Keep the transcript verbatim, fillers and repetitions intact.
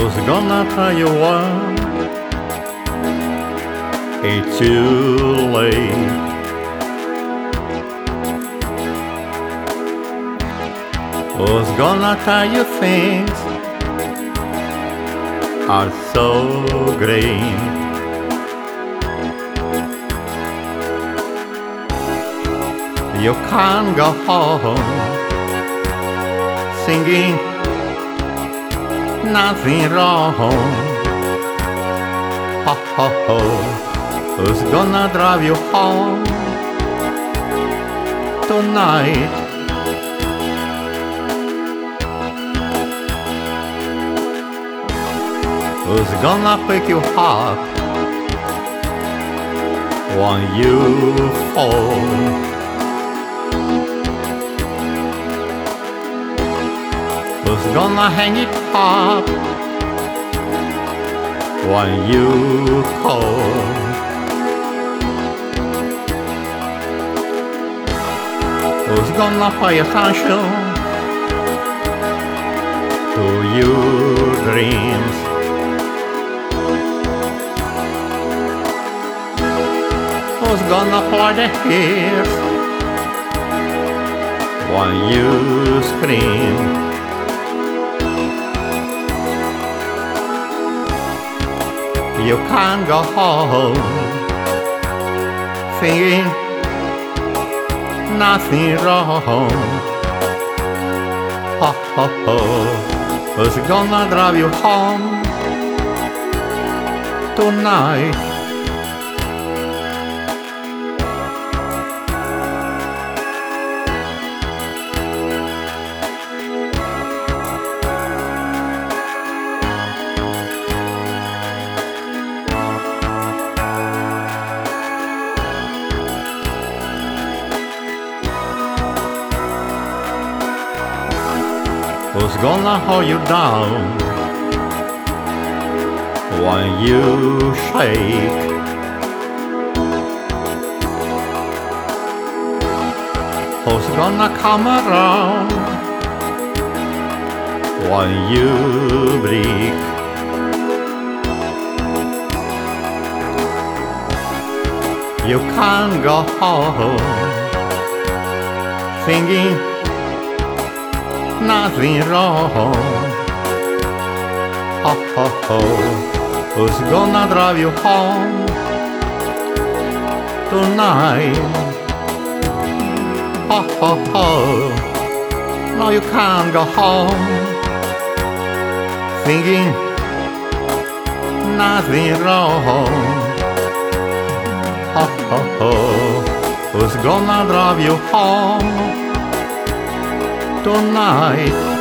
Who's gonna tell you what? It's too late. Who's gonna tell you things are so great? You can't go home singing nothing wrong. Ho ho ho, who's gonna drive you home tonight? Who's gonna pick you up when you fall? Who's gonna hang it up when you call? Who's gonna pay attention to your dreams? Who's gonna play the hits when you scream? You can't go home thinking nothing wrong. Ho ho ho, who's gonna drive you home tonight? Who's gonna hold you down when you shake? Who's gonna come around when you break? You can't go home thinking nothing wrong. Ho ho ho, who's gonna drive you home tonight? Ho ho ho, no you can't go home thinking nothing wrong. Ho ho ho, who's gonna drive you home tonight?